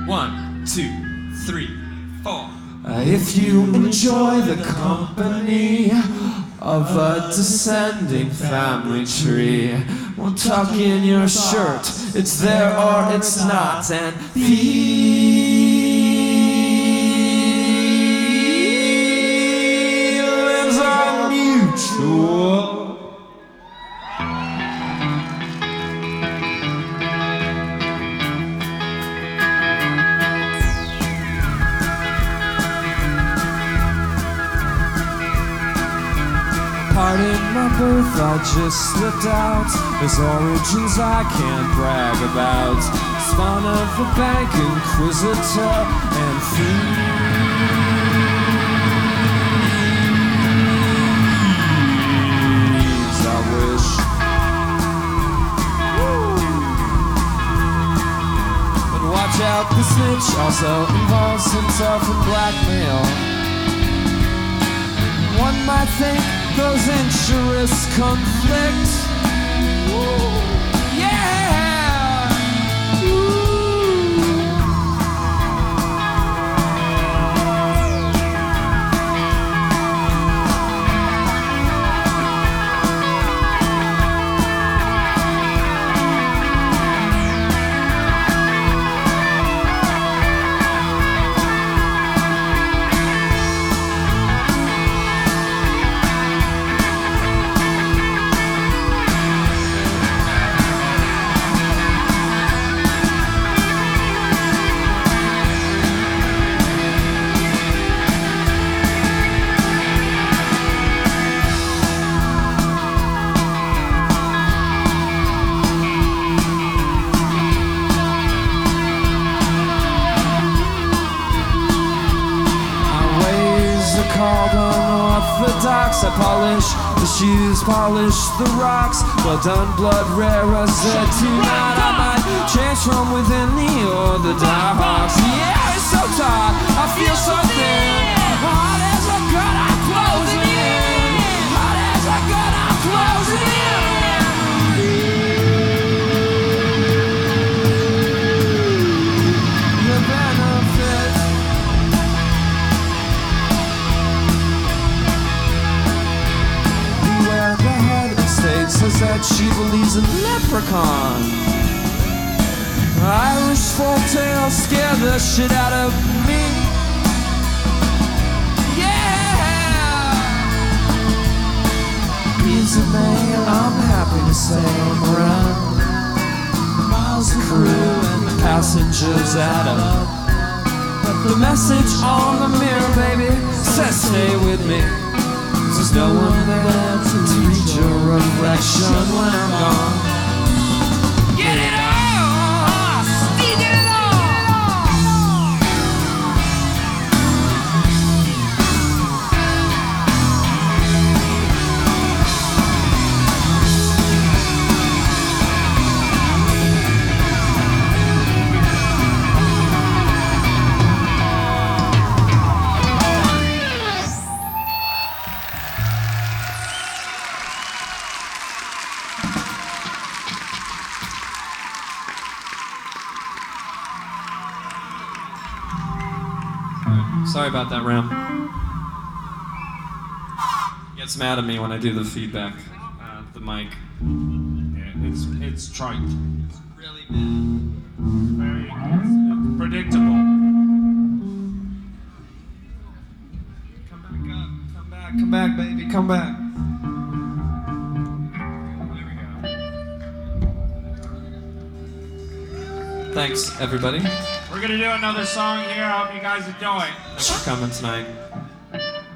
1, 2, 3, 4. If you enjoy the company of a descending family tree, well, tuck in your shirt, it's there or it's not, and feelings are mutual. Pardon my birth, I just slipped out. There's origins I can't brag about. Spawn of a bank inquisitor and thieves, I wish. But watch out, the snitch also involves himself in blackmail. One might think those interests conflict. Ooh, yeah! Ooh. Called unorthodox. I polish the shoes, polish the rocks. Blood done, blood rare as that tonight. I might change from within the orthodox. Yeah, it's so tight, I feel so thin. Hot as a gun, I'm closing in. Hot as a gun, I'm closing in. The benefit. Says that she believes in leprechauns. Irish folktales scare the shit out of me. Yeah! He's a male, I'm happy to say I'm around. Miles of crew and passengers at up. But the message on the mirror, baby, says stay with me. There's no one there to read your reflection when I'm gone. Get it on! Steve, get it Sorry about that, Ram. He gets mad at me when I do the feedback, the mic. Yeah, it's trite. It's really mad. It's predictable. Come back up. Come back, baby. Come back. There we go. Thanks, everybody. We're gonna do another song here. I hope you guys enjoy. Thanks for coming tonight.